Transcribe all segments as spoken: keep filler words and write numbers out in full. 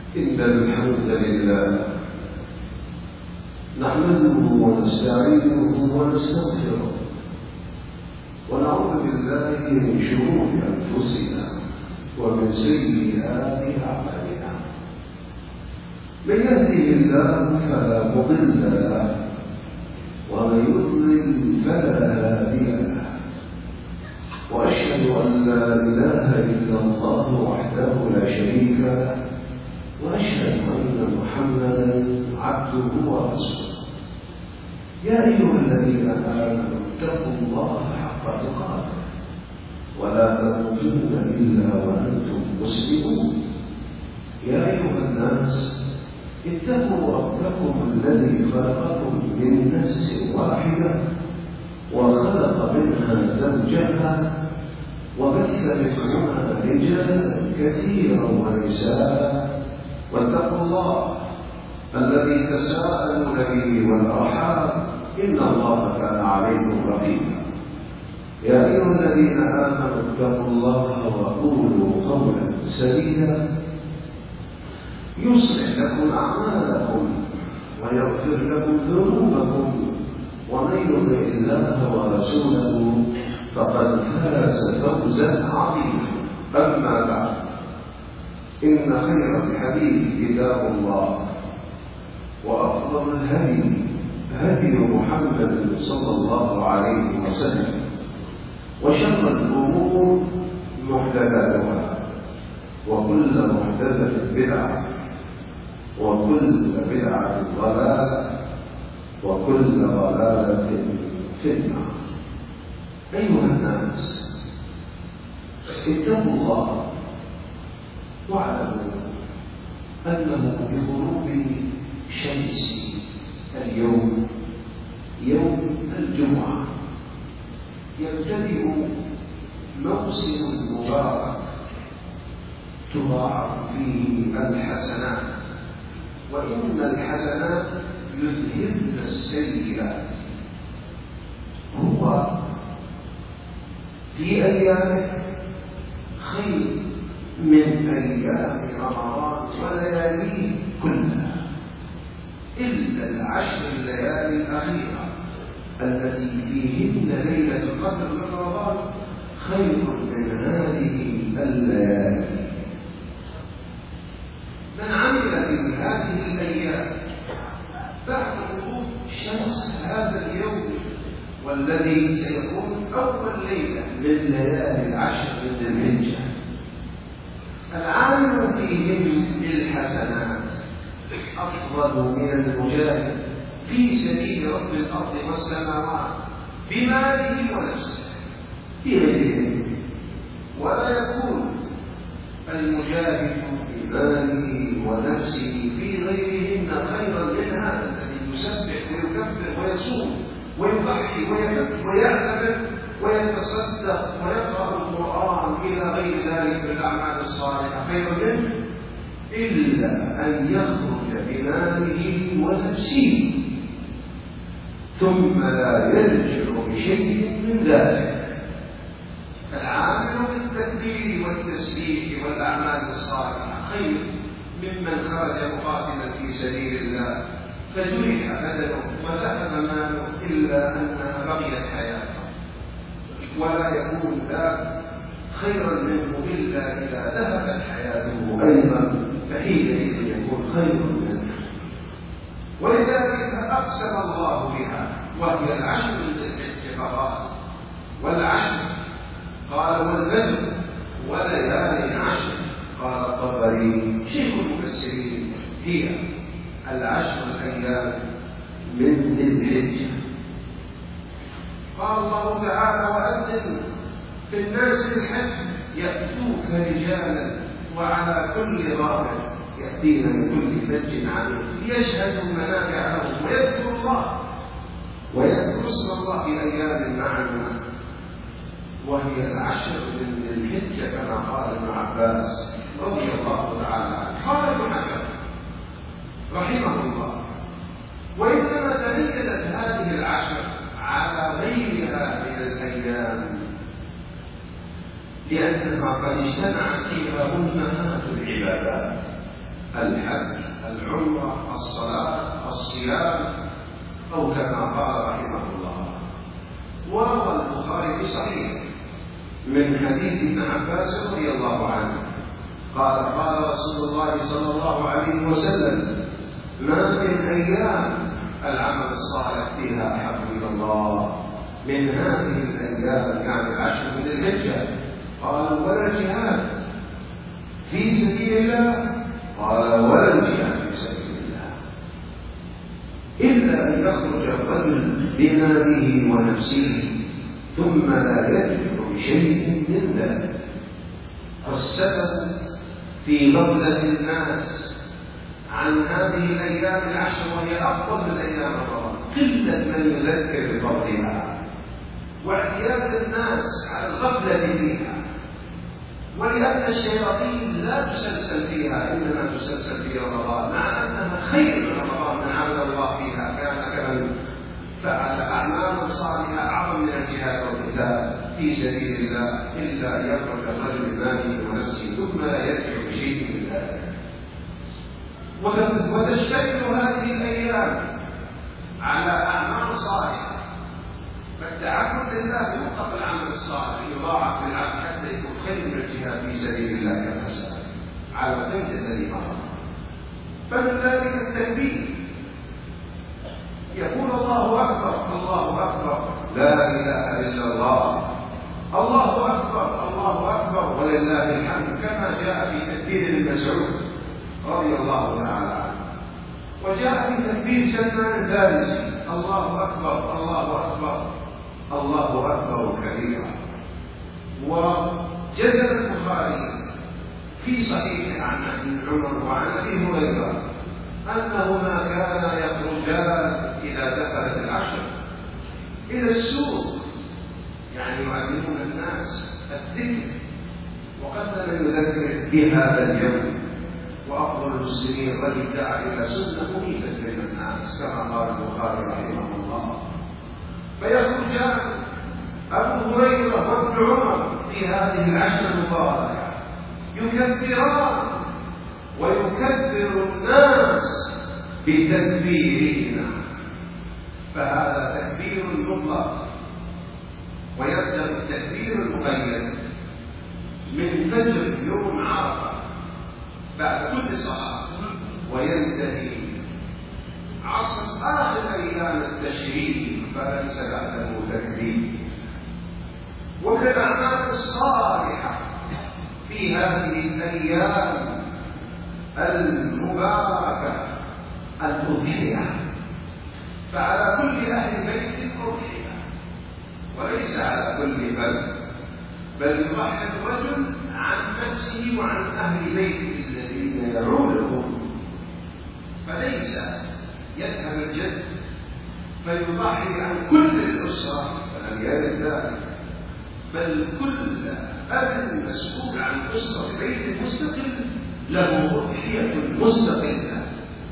إن الحمد لله نحمده ونستعينه ونستغفره ونعوذ بالله من شرور أنفسنا ومن سيئات أعمالنا. من يهده الله فلا مضل له ومن يضلل فلا هادي له، وأشهد أن لا إله إلا الله وحده لا شريك له، وأشهد أن محمدا عبده ورسوله. يا أيها الذين آمنوا اتقوا الله حق تقاته ولا تموتن إلا وأنتم مسلمون. يا أيها الناس اتقوا ربكم الذي خلقكم من نفس واحدة وخلق منها زوجها وبث منهما رجالا كثيرا ونساء، واتقوا الله الذي تساءلون به والأرحام إن الله كان عليكم رقيبا. يا أيها الذين آمنوا اتقوا الله وقولوا قولا سديدا يصلح لكم أعمالكم ويغفر لكم ذنوبكم، ومن يطع الله ورسوله فقد فاز فوزا عظيما. أما بعد، إن خير الحديث كتاب الله، وأفضل الهدي هدي محمد صلى الله عليه وسلم، وشر الأمور محدثاتها، وكل محدثة بدعة، وكل بدعة ضلالة، وكل ضلالة في النار. أيها الناس اتقوا الله واعلموا أنه بغروب شمس اليوم يوم الجمعة يبتدئ موسم مبارك تضاعف فيه الحسنات، وإن الحسنات يذهبن السيئات. هو في أيام خير من أيام رمضان ولياليه كلها، إلا العشر الليالي الأخيرة التي فيهن ليلة القدر من رمضان خير من هذه الليالي. من عمل في هذه الأيام بعد غروب شمس هذا اليوم، والذي سيكون أول ليلة من ليالي العشر من الحجة، العامل فيهم بالحسنات أفضل من المجاهد في سبيل رب الأرض والسماوات بماله ونفسه بغيره، ولا يكون المجاهد بماله ونفسه في غيرهن خيرا من هذا الذي يسبح ويكبر ويصوم ويضحي ويعتمد ويتصدق ويقرأ القرآن إلى غير ذلك من الأعمال الصالحة خير منه، إلا أن يخرج بماله ونفسه ثم لا يرجع بشيء من ذلك. العامل بالتكبير والتسبيح والأعمال الصالحة خير ممن خرج مقاتلا في سبيل الله فجرح بدنه وذهب ماله إلا أنها بقيت حياته، ولا يكون ذاك خيرا منه إلا إذا ذهبت حياته أيضا، فحينئذ يكون خير منه. ولذلك أقسم الله بها وهي العشر للحجة، والعشر قال والبدر وليالي عشر، قال الطبري شيخ المفسرين هي العشر الأيام من ذي الحجة. قال الله تعالى وأذن في الناس بالحج يأتوك رجالا وعلى كل ضامر يأتين من كل فج عميق ليشهدوا منافع لهم ويذكروا الله ويذكر اسم الله في أيام معلومة، وهي العشر من ذي الحجة كما قال ابن عباس رضي الله تعالى عنه. قال ابن حجر رحمه الله وإنما تميزت هذه العشر على غيرها من الأيام لأنها قد اجتمعت فيها أمهات العبادات الحج، العمرة، الصلاة، الصيام، أو كما قال رحمه الله. وروى البخاري في صحيح من حديث ابن عباس رضي الله عنه قال قال رسول الله صلى الله عليه وسلم: ما من أيام العمل الصالح فيها أحب إلى الله من هذه الأيام، يعني العشر من الحجة. قالوا: ولا الجهاد في سبيل الله؟ قال: ولا الجهاد في سبيل الله إلا أن يخرج الرجل بماله ونفسه ثم لا يرجع بشيء من ذلك. فالسبب في غفلة الناس عن هذه الأيام العشر، وهي أفضل من أيام رمضان، قلة من يذكر بفضلها واعتياد الناس على الغفلة فيها، ولأن الشياطين لا تسلسل فيها، إنما تسلسل في رمضان، مع أنها خير من رمضان من عمل الله فيها كان كمن فعل أعمالا صالحة أعظم من الجهاد والقتال في سبيل الله، إلا أن يخرج الرجل بماله ونفسه ثم لا يرجع بشيء من ذلك. وتشتمل هذه الأيام على أعمال صالحة، فالتعبد لله بمطلق العمل الصالح يضاعف للعبد حتى يكون خير من الجهاد في سبيل الله كما سبق على القيد الذي مضى. فمن ذلك التكبير، يقول: الله أكبر الله أكبر لا إله إلا الله، الله أكبر الله أكبر ولله الحمد، كما جاء في تكبير ابن مسعود رضي الله تعالى عنه. وجاء في تكبير سلمان الفارسي: الله أكبر الله أكبر الله أكبر كبيرا. وجزم البخاري في صحيح عن ابن عمر وعن أبي هريرة أنهما كانا يخرجان إذا دخلت العشر إلى السوق، يعني يعلمون الناس الذكر، وقد لم يذكر في هذا اليوم. وأفضل المسلمين الذي دعا إلى سنة مميتة بين الناس كما قال البخاري رحمه الله. فيخرجان أبو هريرة وابن عمر في هذه العشر المباركة يكبران ويكبر الناس بتكبيرهما، فهذا تكبير مطلق. ويبدأ التكبير المقيد من فجر يوم عرفة بعد كل صلاة، وينتهي عصر آخر أيام التشريق فليس بعده تكبير. ومن الأعمال الصالحة في هذه الأيام المباركة الأضحية، فعلى كل أهل بيت أضحية، وليس على كل فرد، بل يضحي الرجل عن نفسه وعن أهل بيته الذين يعولهم، فليس يذهب الجد فيضحي عن كل الأسرة، فلم يرد ذلك، بل كل أب مسؤول عن أسرة بيت مستقل له أضحية مستقلة.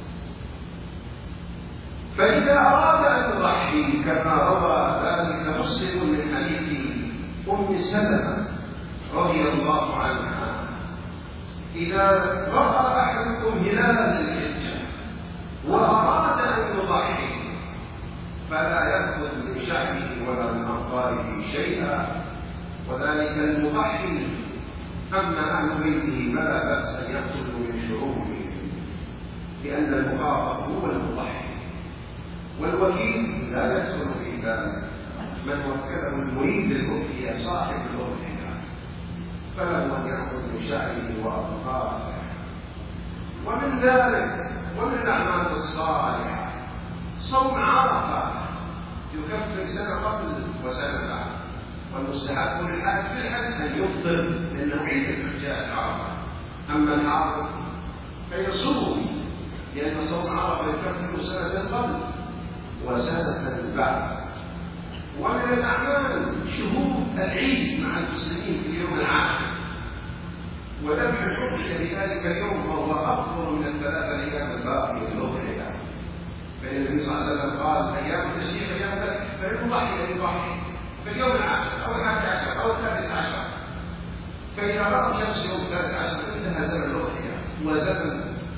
فإذا أراد أن يضحي كما روى ذلك مسلم من حديث أم سلمة رضي الله عنها: إذا رأى أحدكم هلال الحجة وأراد أن يضحي فلا يأخذ من شعبه ولا من أطفاله شيئا، وذلك المضحي. أما أهل بيته فلا بأس أن يأخذوا من شعوبه، لأن المخاطب هو المضحي، والوكيل لا يدخل في ذلك، من وكله المريد للأضحية صاحب الأضحية، فله أن يأخذ من شعره وأطفاله. ومن ذلك ومن الأعمال الصالحة صوم عرفة، يكفر سنة قبل وسنة بعد. والمستحب للحج في الحج أن يفطر لأنه عيد الحجاج عرفة، أما الحاضر فيصوم، لأن صوم عرفة يكفر سنة قبل وسنة بعد. ومن الأعمال شهود العيد مع المسلمين في اليوم العاشر، وذبح الأضحية في ذلك اليوم وهو أفضل من الثلاثة أيام الباقية للأضحية. فإن النبي صلى الله عليه وسلم قال: أيام التشريق أيام ذلك فليضحي أن يضحي في اليوم العاشر أو الحادي عشر أو الثالث عشر. فإذا رأى شمس يوم الثالث عشر انتهى زمن الأضحية وزمن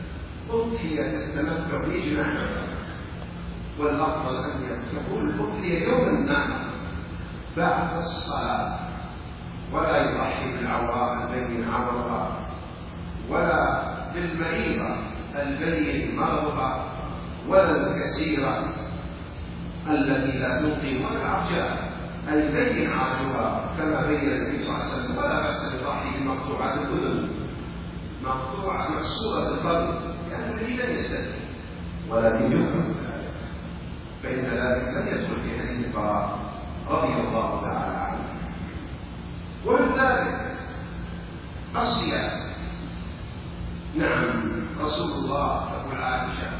أضحية التمتع بإجماع، والأفضل أن يكون الأضحية يوم النحر بعد الصلاة، ولا يضحي بالعوراء البين عورها، ولا بالمريضة البين مرضها، ولا الكسيرة التي لا تلقي، ولا العرجاء البين عرجها كما بين النبي صلى الله عليه وسلم. ولا بأس بضحي بمقطوعة الأذن، مقطوعة مكسورة القلب، لأن النبي لم يستثني، ولكن يكره ذلك، فإن ذلك لم يدخل في حديث البراء رضي الله تعالى عنه. ومن ذلك الصيام. نعم، رسول الله تقول عائشة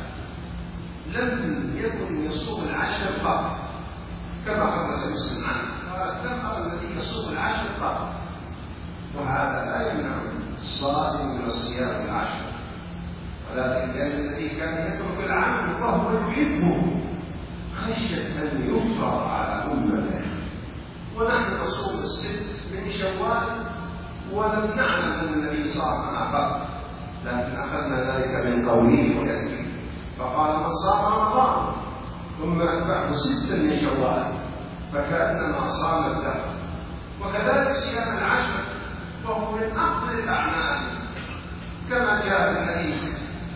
لم يكن يصوم العشر فقط كما قال مسلم عنه، قالت لم أرى الذي يصوم العشر فقط، وهذا لا يمنع الصائم من الصيام العشر، ولكن كان الذي كان يترك العمل وهو يحبه خشية أن يفرض على أمته. ونحن نصوم الست من شوال ولم نعلم أن النبي صام قط، لكن أخذنا ذلك من قوله ويأتي فقال من صام رمضان ثم أتبعه ستا من شوال فكأنما صام الدهر. وكذلك صيام العشر وهو من أفضل الأعمال، كما جاء في الحديث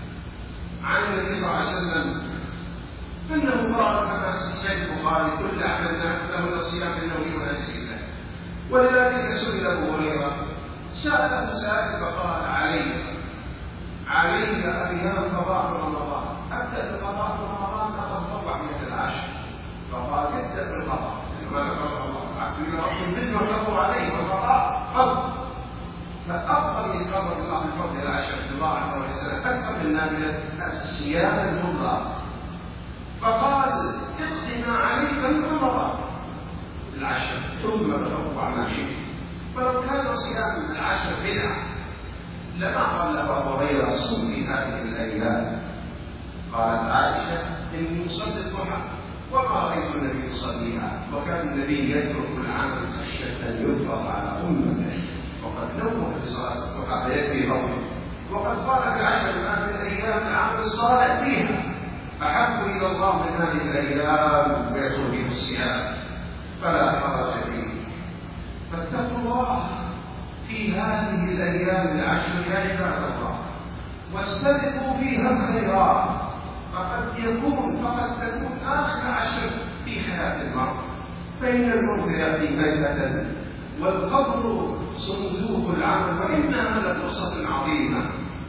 عن النبي صلى الله عليه وسلم أنه قال كما في صحيح البخاري كل عمل له الصيام إنه يوم أجله. ولذلك سئل أبو هريرة سأله سائل فقال علي علي أيام قضاء رمضان، أبدأ بقضاء رمضان أتطوع من العشر، فقال ابدأ بالقضاء، ما ذكر الله عبد رحم منه يقضوا عليه والقضاء قضى، فأفضل يقرب الله من فضل العشر في الله عز وجل أكثر من نافلة الصيام المطلق. فقال اقض ما عليك من رمضان العشر ثم تطوع ما شئت. ولو كان صيام العشر بدعة لما قال له أبو هريرة صم في هذه الأيام. قالت عائشة إني أصلي الضحى وما رأيت النبي يصليها، وكان النبي يترك العمل خشية أن يفرض على أمته، وقد نوه في صلاة الضحى فيكفي فضله، وقد قال في العشر الآن من أيام العمل الصالح فيها أحب إلى الله من هذه الأيام ويدخل فيه الصيام فلا حرج فيه. فاتقوا الله في هذه الأيام العشر يا عباد الله، واستبقوا فيها الخيرات، فقد يكون فقد تكون آخر عشر في حياة المرء، فإن الموت يأتي بيتة والقبر صندوق العمل، وإنها لفرصة عظيمة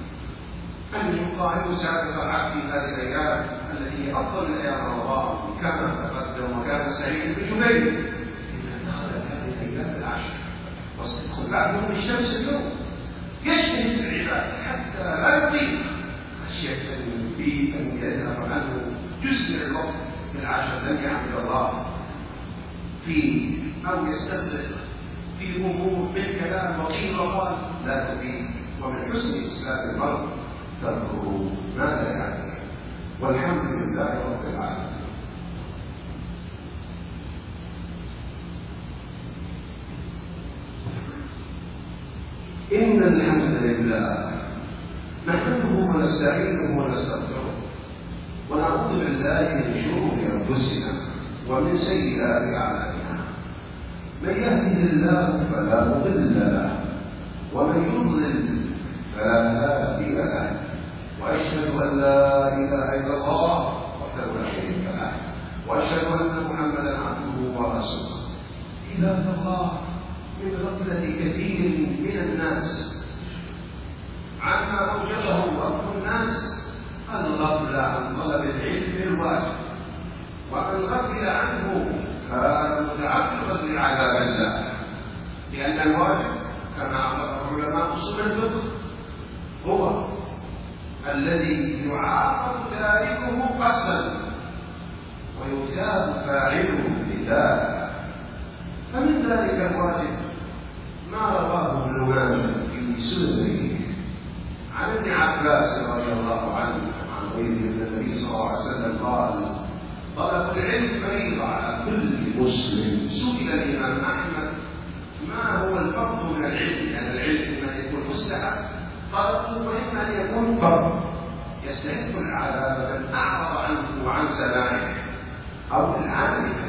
أن يقال مساعدة العبد في هذه الأيام التي هي أفضل الأيام رمضان كما تقدم. وكان سعيد بن جبير إذا دخلت هذه الأيام العشر واستدخل بعده من الشمس اليوم يجتهد في العبادة حتى لا يطيق خشية في أن يذهب عنه جزء من الوقت من العشر لم يعبد الله فيه أو يستغرق في أمور من كلام وقيل وقال لا تفيد. ومن حسن إسلام المرء تذكروا ماذا يعني. والحمد لله رب العالمين. إن الحمد لله نحمده ونستعينه ونستغفره ونعوذ بالله من شرور أنفسنا ومن سيئات أعمالنا. من يهده الله فلا مضل له ومن يضلل فلا هادي له، وأشهد أن لا إله إلا الله وحده لا شريك له، وأشهد أن محمدا عبده ورسوله. عباد الله، من غفلة كثير من الناس عما أوجبه رب الناس الغفلة عن طلب العلم الواجب، ومن غفل عنه كان متعرضا لعذاب الله، لأن الواجب كما عرف علماء أصول الفقه هو الذي يعاقب تاركه قصدا ويثاب فاعله بذلك. فمن ذلك الواجب ما رواه ابن ماجه في سننه عن ابن عباس رضي الله عنه عن غيره من النبي صلى الله عليه وسلم قال طلب العلم فريضة على كل مسلم. سئل الإمام أحمد ما هو الفرض من العلم؟ لأن العلم إما أن يكون مستحب طلبه وإما أن يكون فرض. يستحق العذاب من أعرض عنه وعن سماعه أو العمل به.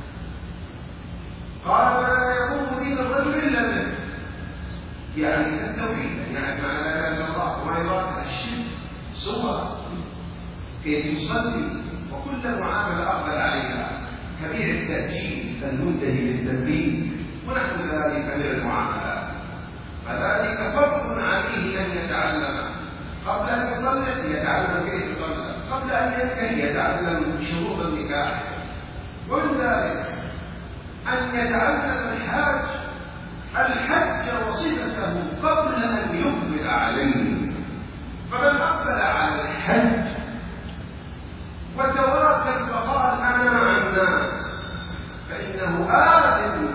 قال ولا يقوم دين الرجل إلا به، يعني التوحيد، يعني معنى لا إله إلا الله وما يراد الشرك صور كيف يصلي وكل معاملة أقبل عليها، كبير التأكيد المنتهي للتبليغ ونحو ذلك من المعاملات. فذلك فرض عليه أن يتعلم قبل أن يطلق، يتعلم كيف يطلق، قبل أن ينكح يتعلم شروط النكاح، ومن ذلك أن يتعلم الحاج الحج وصفته قبل أن يقبل عليه. فمن أقبل على الحج وتواكل فقال أنا مع الناس فإنه آثم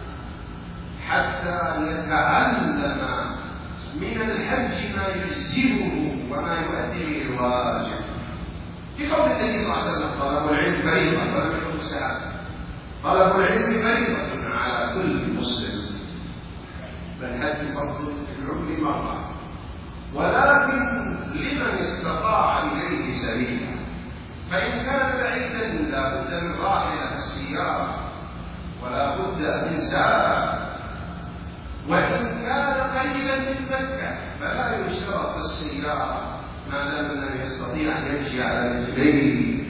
حتى يتعلم من الحج ما يجزئه وما يؤدي الواجب. في قول النبي صلى الله عليه وسلم طلب العلم فريضة ولم يكن مستحبا. طلب العلم فريضة على كل مسلم، فالحج فرض في العمر مرة، ولكن لمن استطاع إليه سبيلا. فإن كان بعيدا لا بد من راحلة السيارة ولا بد من ساعة، وإن كان قريبا من مكة فلا يشترط السيارة ما دام لم يستطيع أن يمشي على رجليه،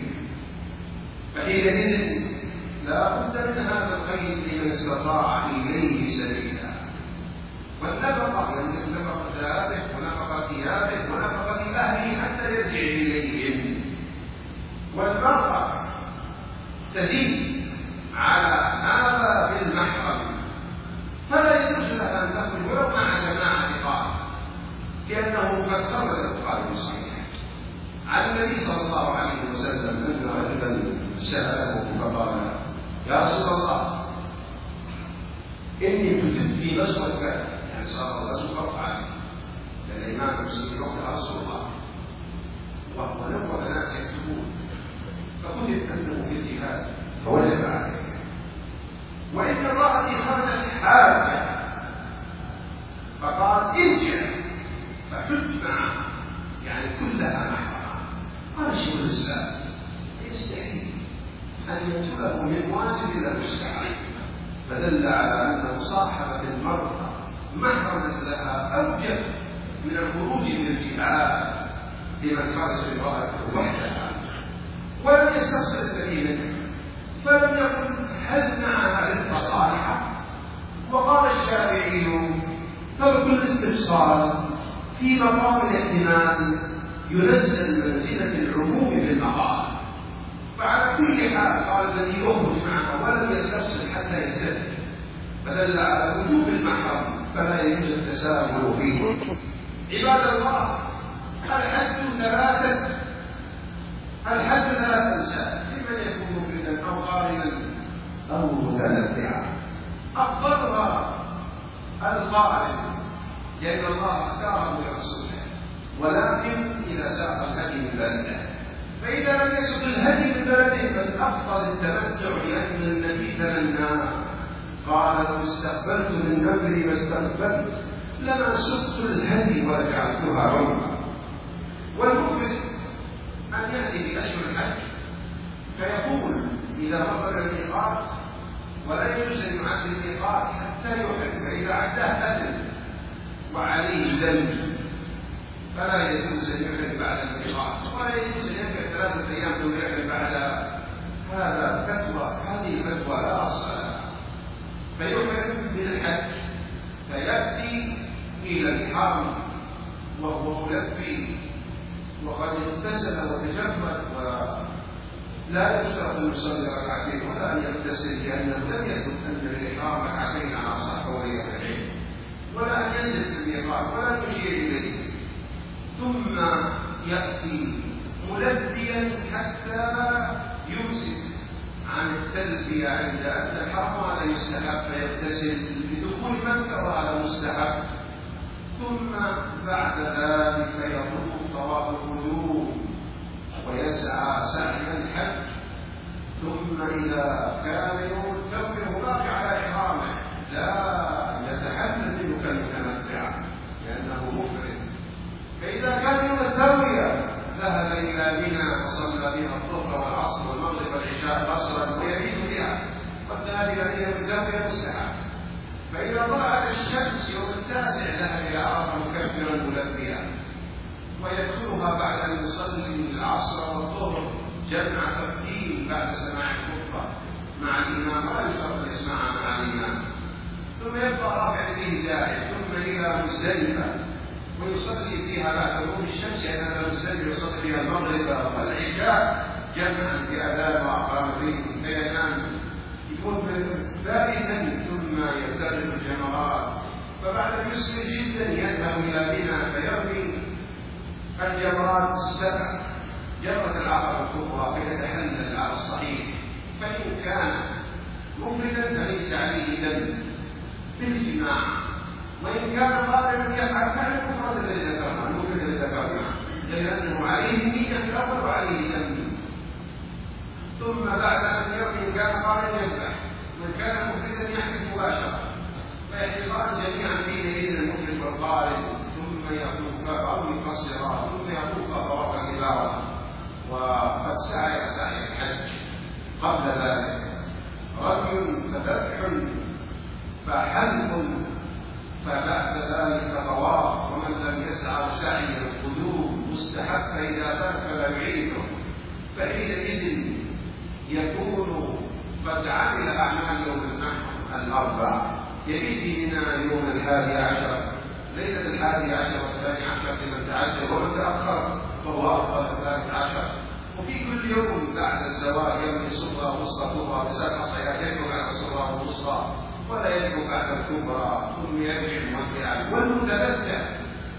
فحينئذ لا بد من هذا القيد لمن استطاع إليه سبيلا. والنفقة يملك نفقة ذاته ونفقة ثيابه ونفقة أهله حتى يرجع إليهم. والمرأة تزيد على هذا بالمحرم، فلا يجوز لها أن تخرج ولو مع جماعة قائد، لأنه قد خرج البخاري صحيح عن النبي صلى الله عليه وسلم أن رجلا سأله فقال يا رسول الله إني كتبت في غزوة كذا، يعني صار الغزو فرض عليه لأن الإمام المسلم يقول رسول الله وهو نوع ناس يكتبون، فكتب أنه في الجهاد فوجب عليه. وإن امرأتي خرجت حاجة فقال ارجع فحج معه، يعني كلها محرمة. قال شيخ الإسلام يستحيل أن ينقله من واجب إلى مستحيل، فدل على أن مصاحبة المرأة محرما لها أوجب من الخروج من الجهاد لمن خرج امرأته وحدها ولم يستفسر الذين، فلم يقل هل معها رفقة صالحة. وقال الشافعي ترك الاستفسار في مقام الاحتمال ينزل منزلة العموم بالمقام. فعلى كل حال قال الذي يخرج معه ولم يستفسر حتى يستدرك، فدل على وجوب المحرم فلا يجوز التساهل فيه. عباد الله، الحج ثلاثة الحج ثلاث أنساب لمن يكون مفردا أو قارنا أو متنبعا. أفضلها القارن لأن الله اختاره لرسوله، ولكن إذا ساق الهدي من بلده، فإذا لم يسق الهدي من بلده فالأفضل التمتع لأن النبي تمناه قال لو استقبلت من أمري ما استقبلت لما سقت الهدي ولجعلتها عمرا. والمفرد أن يأتي بأشهر الحج فيقول إذا مر الميقات ولا يجوز أن يعد الميقات حتى يحرم، فإذا عداه أثم وعليه دم فلا يجوز أن يحرم بعد الميقات، ولا يجوز أن ينفع ثلاثة أيام ثم يحرم بعدها. هذا فتوى، هذه فتوى لا أصل لها. فيحرم بالحج فيأتي إلى الحرم وهو ملبي وقد اغتسل وتجمد، ولا يشترط أن يصلي ركعتين ولا أن يغتسل لأنه لم يثبت أن الإحرام ركعتين على صح ولي العلم، ولا أن ينزل في الميقات ولا يشير إليه، ثم يأتي ملبيا حتى يمسك عن التلبية عند أن الحرم هذا يستحب فيغتسل لدخول مكة وهذا مستحب، ثم بعد ذلك يطوف طواف القدوم ويسعى سعي الحج، ثم إذا كان يوم التروية باقي على إحرامه لا يتحلل منه كالمتمتع لأنه مفرد. فإذا كان يوم التروية السحاب. فإذا طلعت الشمس يوم التاسع ذهب إلى عرفة مكبرا ملبيا، ويدخلها بعد أن يصلي العصر والظهر جمع تقديم بعد سماع الخطبة مع الإمام، ولا يشترط يسمعها مع الإمام، ثم يبقى رافع يديه داعي، ثم إلى مزدلفة ويصلي فيها بعد غروب الشمس، لأن مزدلفة يصلي فيها المغرب والعشاء جمعا بأذان وأقامتين، فينام يكون باردا ثم يبتدئ الجمرات، فبعد يسر جدا يذهب إلى منى فيرمي الجمرات السبع، جمرة العقبة الكبرى، فيتحلل على الصحيح. فإن كان مفردا فليس عليه دم بالجماع، وإن كان قادرا يفعل فعل المفرد الذي ذكرنا، المفرد الذي ذكرنا، غير أنه عليه النية الأول وعليه دم. ثم بعد أن يرمي إن كان قادرا يذبح، وإن كان مفردا يحمل مباشرة، فيحلقان جميعا بين يدي المفرد والقارن، ثم يطوف أو يقصرا، ثم يطوف طواف الإبارة، وقد سعي سعي الحج. قبل ذلك رمي فذبح فحلق، فبعد ذلك طواف، ومن لم يسعى سعي القدوم مستحب، فإذا فات فلا يعيده، فحينئذ يكون قد عمل أعمال يوم النحر الأربع، يأتي بنا يوم الحادي عشر، ليلة الحادي عشر والثاني عشر لمن تعجل، ومن تأخر فهو أفضل الثالث عشر. وفي كل يوم بعد الزواج يوم صغرى وسطى كبرى بسبع صيادين بعد الصغرى والوسطى، ولا يدعو بعد الكبرى، ثم يرجع مرجعا. والمتمتع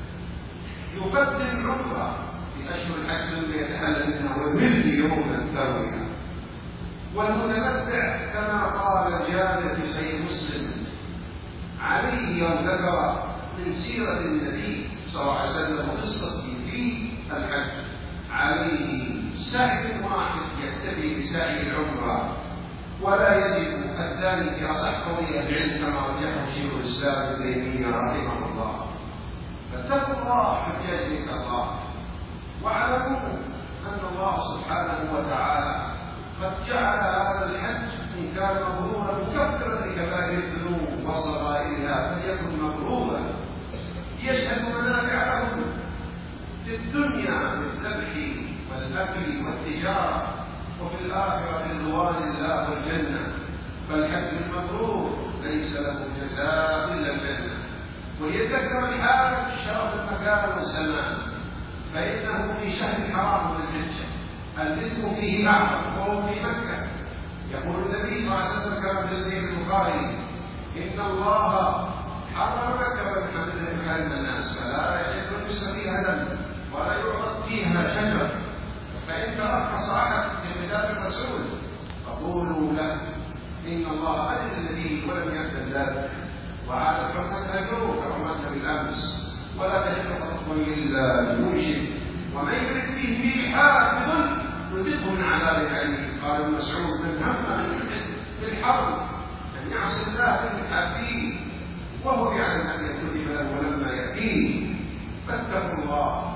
يقدم عمره في أشهر الحج ثم يتحلل منها ويمل يوم التروية. والمتمتع كما قال جابر في صحيح مسلم عليه يوم ذكر من سيرة النبي صلى الله عليه وسلم وقصته في الحج، عليه سعي واحد يكتفي بسعي العمرة، ولا يجب الثاني في أصح قول العلم كما رجحه شيخ الإسلام ابن تيمية رحمه الله. فاتقوا الله حجاج بيت الله، واعلموا أن الله سبحانه وتعالى قد جعل هذا الحج إن كان مبرورا مكفرا لكبائر الذنوب وصغائرها، فليكن مبرورا يشهد منافع لهم في الدنيا بالذبح والأكل والتجارة، وفي الآخرة رضوان الله والجنة. فالحج المبرور ليس له جزاء إلا الجنة. ويذكر الحاج شرف المكان والزمان، فإنه في شهر حرام ذي الحجة الإثم فيه أعظم، وهو في مكة. يقول النبي صلى الله عليه وسلم كما في صحيح البخاري: إن الله حرم مكة ومن حرم الناس، فلا يحل المسلم فيها دم ولا يعرض فيها شجر، فإن ترخص أحد في خلاف الرسول فقولوا له إن الله أذن النبي ولم يأذن ذلك، وعادت حرمتها اليوم كحرمتها بالأمس، ولا تحل خطبا إلا بمنشد، ومن يرد فيه بإلحاد بظلم نذقه من عذاب أليم. قال ابن مسعود: من هم أن يحد في الحرب أن يعصي الله بالإلحاد فيه وهو يعلم أن يكتب له ولما يأتيه. فاتقوا الله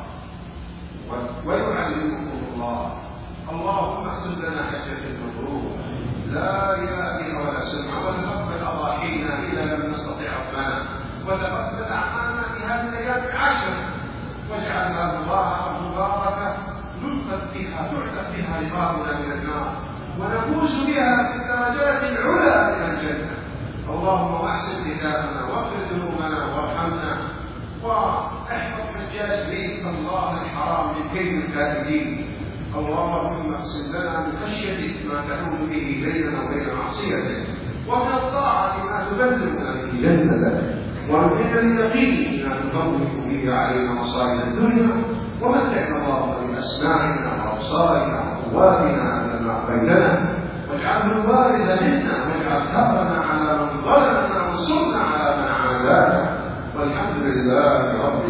ويعلمكم الله. اللهم اكتب لنا حجة مبرورة لا رياء بها ولا سمعة، وتقبل أضاحينا إذا لم نستطع ربنا، وتقبل أعمالنا في هذه الأيام العشر، واجعلها الله مباركة ننقذ بها تعتق بها رقابنا من النار، ونفوز بها في الدرجات العلى من الجنة. اللهم احسن ختامنا واغفر ذنوبنا وارحمنا، واحفظ حجاج بيت الله الحرام من كيد الكاذبين. اللهم اقسم لنا من خشيتك ما تحول به بيننا وبين معصيتك، ومن الطاعة ما تبلغنا به جنتك، ومن اليقين ما تفوق به علينا مصائب الدنيا، ومتعنا اللهم بأسماعنا وأبصارنا وقواتنا على ما أحييتنا، واجعله الوارث منا، واجعل ثأرنا على من ظلمنا، وانصرنا على من عادانا، والحمد لله رب